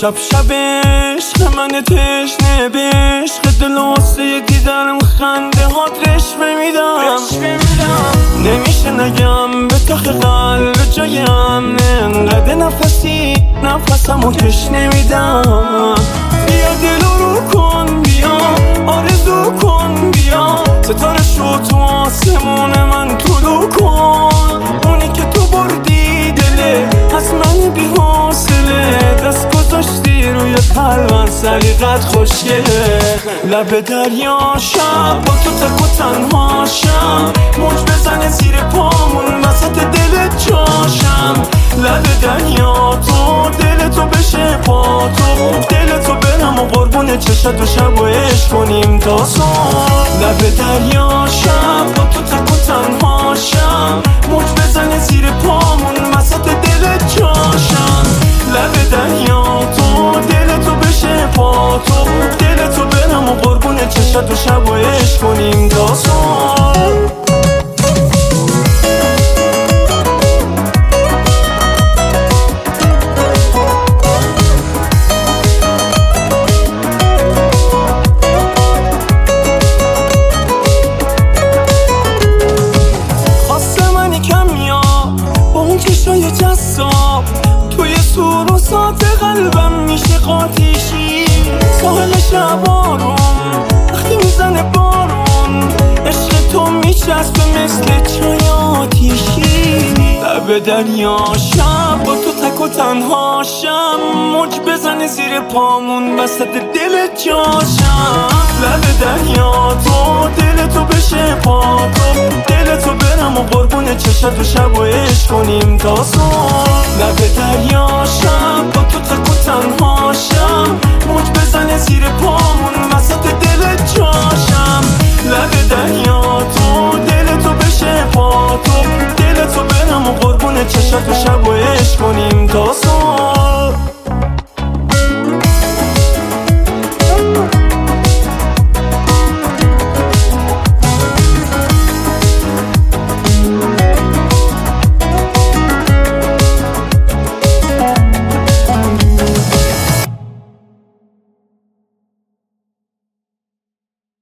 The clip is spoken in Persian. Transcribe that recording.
شب عشق من تشنه به عشق دل واسه دیدارم خنده هات رشوه میدم نمیشه نگم به تخ قلب جایم انقدر نفسمو کش نمیدم بیا دلو رو کن بیا آرزو کن بیا ستاره شو تو آسمون من طلوع کن اونی که تو بردی دله از من بی حوصله دست گذاشتی روی قلبم سلیقت خوشگله لب دریا شب با تو تک و تنها شم موج بزنه زیر پامون وسط دل جاشم لب دریا تو دل تو بشه پا تو دل تو برم و قربون چشت و شب و عشق کنیم تا صبح لب دریا شب با تو تک و تنها شم موج بزنه زیر پامون وسط دل جاشم لب دریا تو دل تو بشه پا تو دل تو برم و قربون چشت و شب و عشق کنیم تا صبح چشای جذاب توی سور و سات قلبم میشه قاتیشی ساحل شبارون وقتی میزنه بارون عشق تو میچسبه مثل چای آتیشی لب دریا شب با تو تک و تنها شم موج بزنه زیر پامون وسط دل جاشم لب دریا تو دل تو بشه پا تو دل تو برم و قربون چشت و شب و عشق کنیم تا صبح لب دریا شب با تو تک و تنها شم موج بزنه زیر پامون وسط دل جاشم لب دریا تو دل تو بشه پا تو دل تو برم و قربون چشت و شب و عشق کنیم تا صبح